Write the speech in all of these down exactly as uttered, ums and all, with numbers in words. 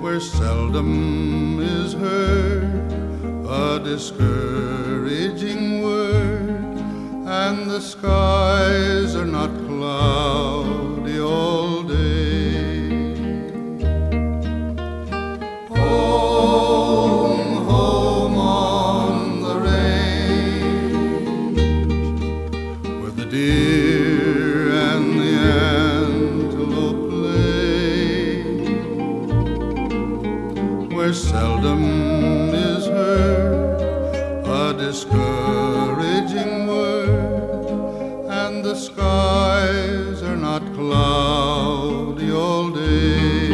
where seldom is heard a discouraging word, and the skies are not cloudy all day. Home, home on the range, where the deer and the antelope play, where seldom is heard a discouraging word, and the skies are not cloudy all day.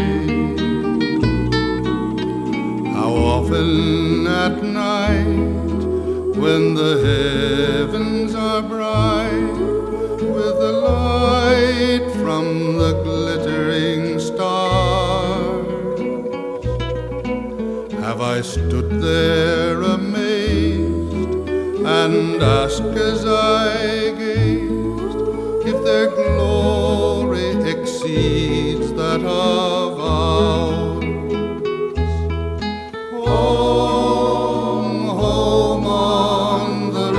How often at night, when the heavens are bright with the light from the glittering stars, have I stood there amazed and asked as I gazed if their glory exceeds that of ours. Home, home on the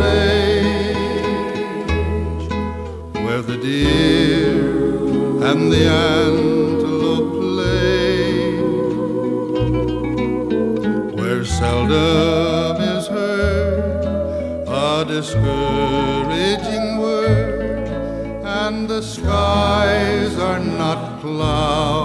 range, where the deer and the antelope play, where seldom is heard a discouraging word, and the skies are not cloudy